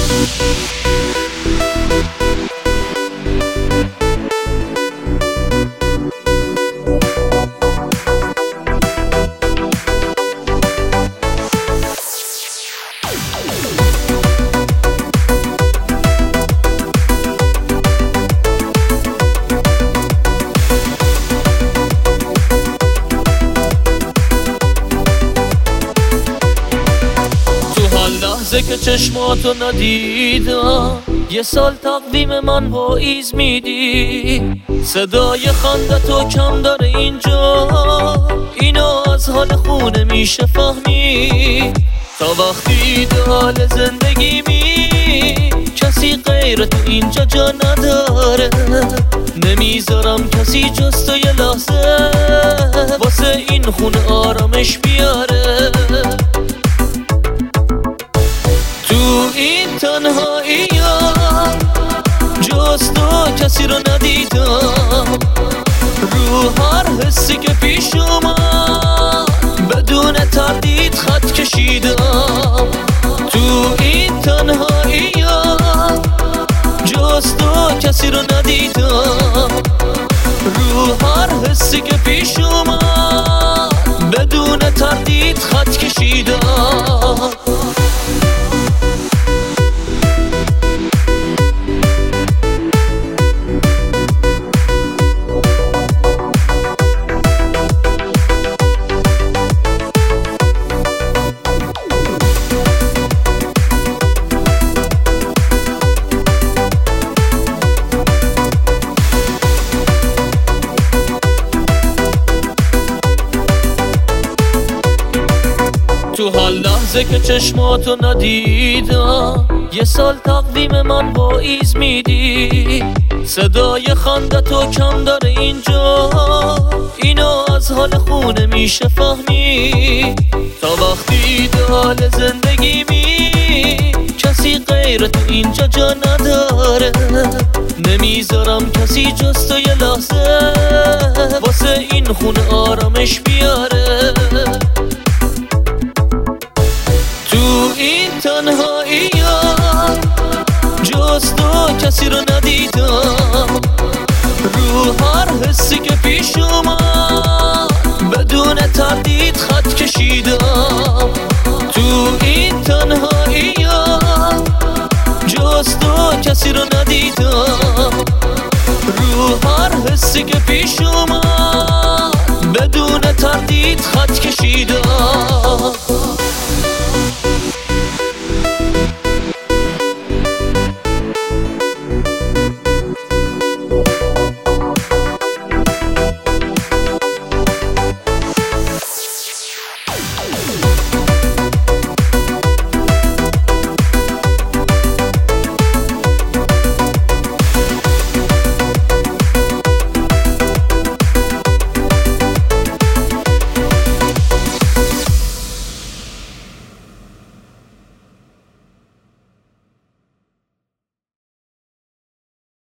که چشماتو ندیدم، یه سال تقویم من پاییز میدی. صدای خنده تو کم داره اینجا، اینو از حال خونه میشه فهمی. تا وقتی حال زندگی کسی غیر تو اینجا جا نداره. نمیذارم کسی جز تو یه لحظه واسه این خونه آرامش بیاره. تو این تنهایی جز تو کسی رو ندیدم. رو هر حسی که پیش اومد بدون تردید خط کشیدم. تو این تنهایی جز تو کسی رو ندیدم. رو هر حسی که پیش اومد بدون تردید خط کشیدم. تو هر لحظه که چشماتو ندیدم، یه سال تقویم من پاییز میدی. صدای خنده تو کم داره اینجا، اینو از حال خونه میشه فهمی. تا وقتی حال زندگی کسی غیر تو اینجا جا نداره. نمیذارم کسی جز تو یه لحظه واسه این خونه آرامش بیاره. تو این تنهایی جز تو کسی رو ندیدم. رو هر حسی که پیش اومد بدون تردید خط کشیدم. تو این تنهایی جز تو کسی رو ندیدم. رو هر حسی که پیش اومد بدون تردید خط کشیدم.